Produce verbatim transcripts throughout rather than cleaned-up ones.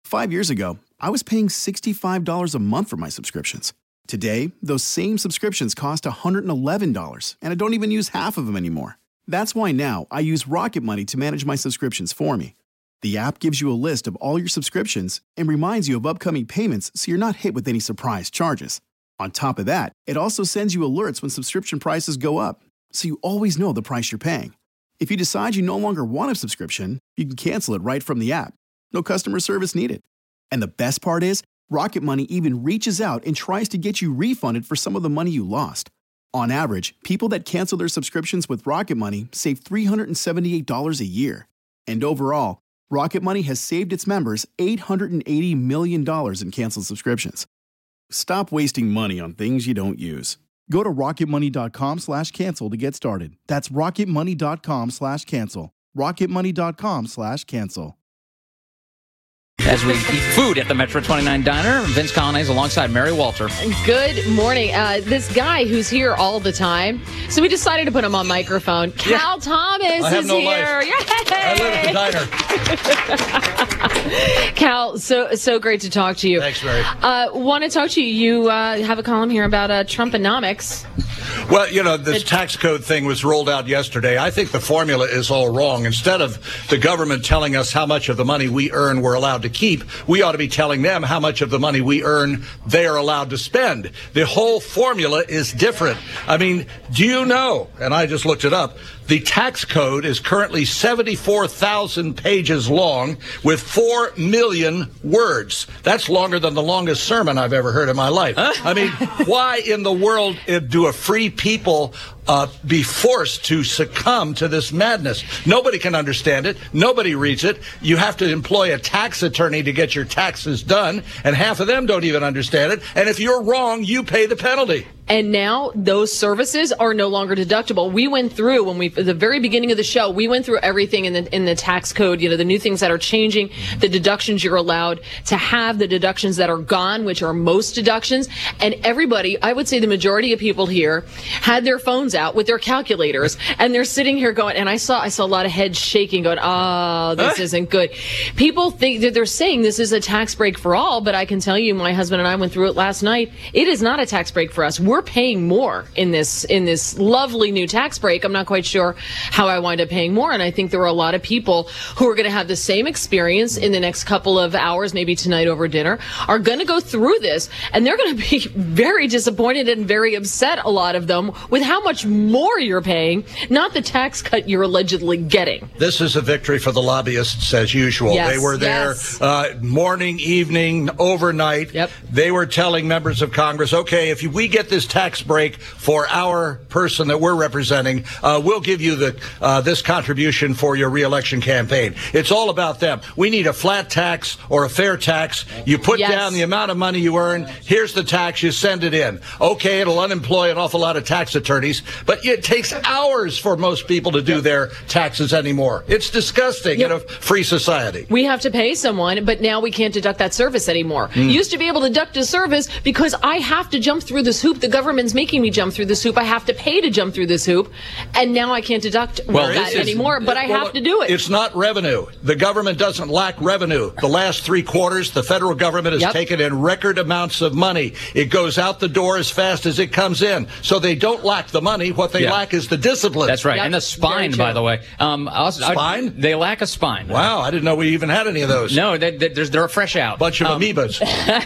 Five years ago, I was paying sixty-five dollars a month for my subscriptions. Today, those same subscriptions cost one hundred eleven dollars, and I don't even use half of them anymore. That's why now I use Rocket Money to manage my subscriptions for me. The app gives you a list of all your subscriptions and reminds you of upcoming payments so you're not hit with any surprise charges. On top of that, it also sends you alerts when subscription prices go up, so you always know the price you're paying. If you decide you no longer want a subscription, you can cancel it right from the app. No customer service needed. And the best part is, Rocket Money even reaches out and tries to get you refunded for some of the money you lost. On average, people that cancel their subscriptions with Rocket Money save three hundred seventy-eight dollars a year. And overall, Rocket Money has saved its members eight hundred eighty million dollars in canceled subscriptions. Stop wasting money on things you don't use. Go to rocketmoney.com slash cancel to get started. That's rocketmoney.com slash cancel. rocketmoney.com slash cancel. As we eat food at the Metro twenty-nine Diner, Vince Colonnese alongside Mary Walter. Good morning. Uh, this guy who's here all the time, so we decided to put him on microphone. Cal yeah. Thomas I have is no here. Life. Yay! I live at the diner. Cal, so so great to talk to you. Thanks, Mary. Uh, want to talk to you. You uh, have a column here about uh, Trumponomics. Well, you know, this tax code thing was rolled out yesterday. I think the formula is all wrong. Instead of the government telling us how much of the money we earn we're allowed to keep, we ought to be telling them how much of the money we earn they are allowed to spend. The whole formula is different. I mean, do you know, and I just looked it up, the tax code is currently seventy-four thousand pages long with four million words. That's longer than the longest sermon I've ever heard in my life. Huh? I mean, why in the world do a free people uh, be forced to succumb to this madness? Nobody can understand it. Nobody reads it. You have to employ a tax attorney to get your taxes done, and half of them don't even understand it. And if you're wrong, you pay the penalty. And now those services are no longer deductible. We went through when we, at the very beginning of the show, we went through everything in the in the tax code. You know, the new things that are changing, the deductions you're allowed to have, the deductions that are gone, which are most deductions. And everybody, I would say the majority of people here, had their phones out with their calculators, and they're sitting here going. And I saw I saw a lot of heads shaking, going, "Oh, this isn't good." People think that they're saying this is a tax break for all, but I can tell you, my husband and I went through it last night. It is not a tax break for us. We're We're paying more in this in this lovely new tax break. I'm not quite sure how I wind up paying more, and I think there are a lot of people who are going to have the same experience in the next couple of hours, maybe tonight over dinner, are going to go through this, and they're going to be very disappointed and very upset, a lot of them, with how much more you're paying, not the tax cut you're allegedly getting. This is a victory for the lobbyists, as usual. Yes, they were there yes. uh, morning, evening, overnight. Yep. They were telling members of Congress, okay, if we get this tax break for our person that we're representing, uh, we'll give you the uh, this contribution for your reelection campaign. It's all about them. We need a flat tax or a fair tax. You put yes. down the amount of money you earn. Here's the tax. You send it in. Okay, it'll unemploy an awful lot of tax attorneys, but it takes hours for most people to do their taxes anymore. It's disgusting yep. in a free society. We have to pay someone, but now we can't deduct that service anymore. Mm. Used to be able to deduct a service because I have to jump through this hoop. The government's making me jump through this hoop. I have to pay to jump through this hoop, and now I can't deduct well, that is, anymore, but I well, have to do it. It's not revenue. The government doesn't lack revenue. The last three quarters, the federal government has yep. taken in record amounts of money. It goes out the door as fast as it comes in. So they don't lack the money. What they yeah. lack is the discipline. That's right. Yep. And the spine, by the way. Um, also, spine? I, they lack a spine. Wow, I didn't know we even had any of those. No, they, they, they're fresh out. Bunch of um, amoebas.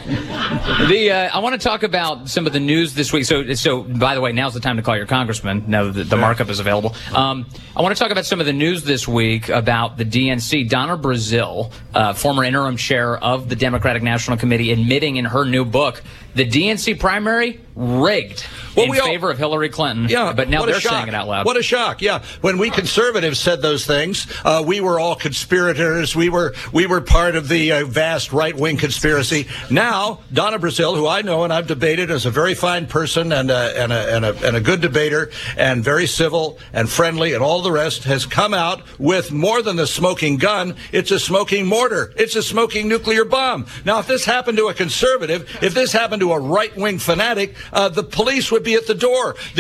the uh, I want to talk about some of the news this week. So, so by the way, now's the time to call your congressman, now that the markup is available. Um, I want to talk about some of the news this week about the D N C. Donna Brazile, uh, former interim chair of the Democratic National Committee, admitting in her new book the D N C primary rigged well, in we favor all, of Hillary Clinton. Yeah, but now they're shock. saying it out loud. What a shock! Yeah, when we conservatives said those things, uh, we were all conspirators. We were we were part of the uh, vast right-wing conspiracy. Now, Donna Brazile, who I know and I've debated as a very fine person and a, and a, and a, and a good debater and very civil and friendly and all the rest, has come out with more than the smoking gun. It's a smoking mortar. It's a smoking nuclear bomb. Now, if this happened to a conservative, if this happened to a right-wing fanatic, uh, the police would be at the door. The SWAT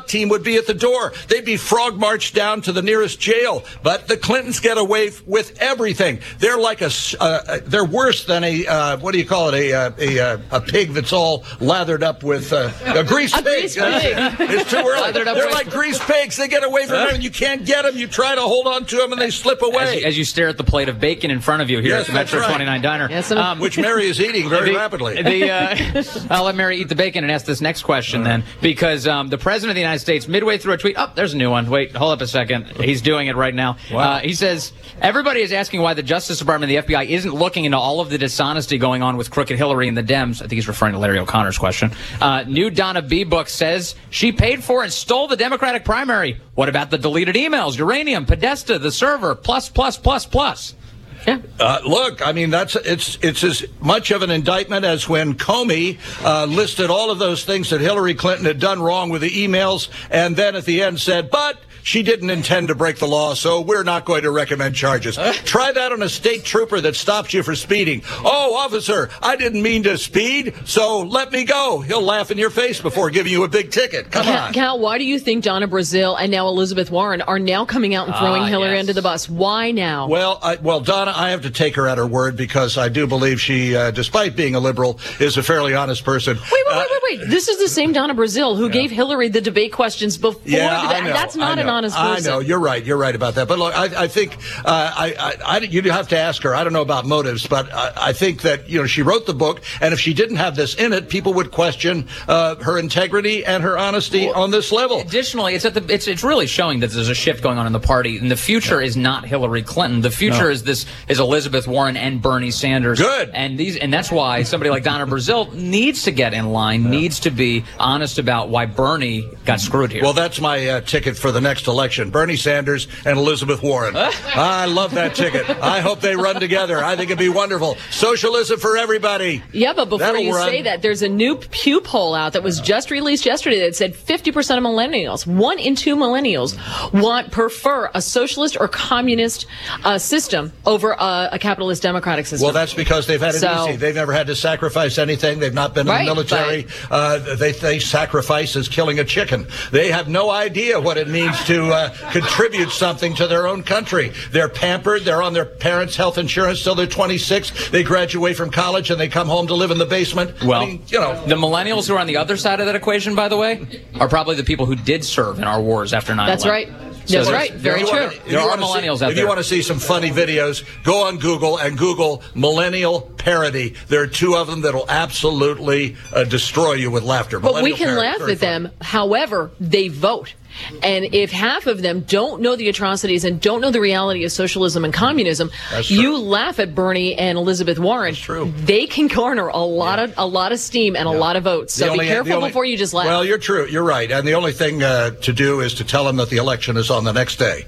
team would be at the door. They'd be frog marched down to the nearest jail. But the Clintons get away f- with everything. They're like a, uh, they're worse than a, uh, what do you call it, a a, a, a pig that's all lathered up with uh, a greased A pig. greased pig. It's too early. They're with- like greased pigs. They get away from them, and you can't get them. You try to hold on to them, and they slip away. As you, as you stare at the plate of bacon in front of you here Yes, at the that's Metro right. twenty-nine Diner. Yes, I'm- Which Mary is eating very the, rapidly. The, uh, I'll let Mary eat the bacon and ask this next question then, because um, the President of the United States, midway through a tweet, oh, there's a new one. Wait, hold up a second. He's doing it right now. Wow. Uh, he says, everybody is asking why the Justice Department and the F B I isn't looking into all of the dishonesty going on with crooked Hillary and the Dems. I think he's referring to Larry O'Connor's question. Uh, new Donna B. book says she paid for and stole the Democratic primary. What about the deleted emails, uranium, Podesta, the server, plus, plus, plus, plus? Yeah. Uh, look, I mean, that's it's it's as much of an indictment as when Comey uh, listed all of those things that Hillary Clinton had done wrong with the emails, and then at the end said, but she didn't intend to break the law, so we're not going to recommend charges. Try that on a state trooper that stops you for speeding. Oh, officer, I didn't mean to speed, so let me go. He'll laugh in your face before giving you a big ticket. Come Cal, on. Cal, why do you think Donna Brazile and now Elizabeth Warren are now coming out and throwing Ah, Hillary yes. under the bus? Why now? Well, I, well, Donna, I have to take her at her word because I do believe she, uh, despite being a liberal, is a fairly honest person. Wait, wait, wait, wait, wait. This is the same Donna Brazile who gave Hillary the debate questions before. Yeah, the, I know, That's not I an know, honest person. I know. You're right. You're right about that. But look, I, I think uh, I, I, I, you have to ask her. I don't know about motives, but I, I think that you know she wrote the book, and if she didn't have this in it, people would question uh, her integrity and her honesty Well, on this level. Additionally, it's at the it's it's really showing that there's a shift going on in the party, and the future is not Hillary Clinton. The future No. is this is Elizabeth Warren and Bernie Sanders. Good. And these and that's why somebody like Donna Brazile needs to get in line, needs to be honest about why Bernie got screwed here. Well, that's my uh, ticket for the next election: Bernie Sanders and Elizabeth Warren. I love that ticket. I hope they run together. I think it'd be wonderful. Socialism for everybody. Yeah, but before That'll you run. say that, there's a new Pew poll out that was just released yesterday that said fifty percent of millennials, one in two millennials, want prefer a socialist or communist uh, system over a, a capitalist democratic system. Well, that's because they've had it So- easy. They've never had to sacrifice anything. They've not been in Right, the military. Uh, they, they sacrifice as killing a chicken. They have no idea what it means to uh, contribute something to their own country. They're pampered. They're on their parents' health insurance till they're twenty-six. They graduate from college and they come home to live in the basement. Well, I mean, you know. the millennials who are on the other side of that equation, by the way, are probably the people who did serve in our wars after nine eleven. That's right. So That's there's- right. Very If you true. wanna- if There you are wanna see- millennials out If you there. want to see some funny videos, go on Google and Google millennial parody. There are two of them that'll absolutely uh, destroy you with laughter. But we Millennial can parody, laugh very at funny. them. However, they vote. And if half of them don't know the atrocities and don't know the reality of socialism and communism, That's true. you laugh at Bernie and Elizabeth Warren. That's true. They can garner a lot of a lot of steam and a lot of votes. The So only- be careful the only- before you just laugh. Well, you're true. You're right. And the only thing uh, to do is to tell them that the election is on the next day.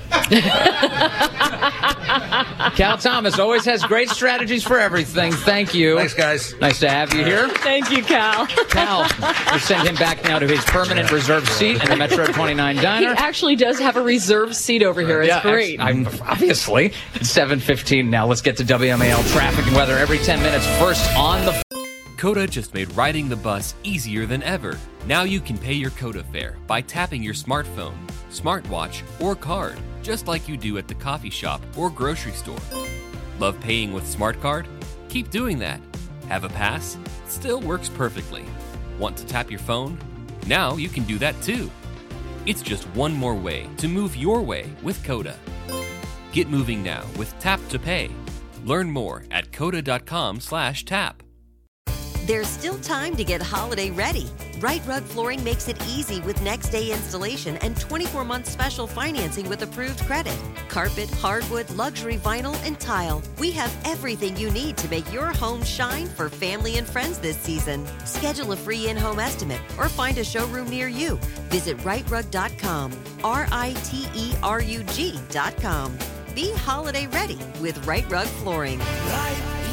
Cal Thomas always has great strategies for everything. Thank you. Thanks, guys. Nice to have you here. Thank you, Cal. Cal, we send him back now to his permanent reserved seat in the Metro twenty-nine He Diner. actually does have a reserved seat over here. It's Yeah, great. I'm, obviously. It's seven fifteen now. Let's get to W M A L traffic and weather every ten minutes. First on the... Coda just made riding the bus easier than ever. Now you can pay your Coda fare by tapping your smartphone, smartwatch, or card, just like you do at the coffee shop or grocery store. Love paying with Smart Card? Keep doing that. Have a pass? Still works perfectly. Want to tap your phone? Now you can do that too. It's just one more way to move your way with Coda. Get moving now with Tap to Pay. Learn more at coda.com slash tap. There's still time to get holiday ready. Right Rug Flooring makes it easy with next day installation and twenty-four month special financing with approved credit. Carpet, hardwood, luxury vinyl, and tile. We have everything you need to make your home shine for family and friends this season. Schedule a free in-home estimate or find a showroom near you. Visit right rug dot com, R I T E R U G dot com. Be holiday ready with Right Rug Flooring. Right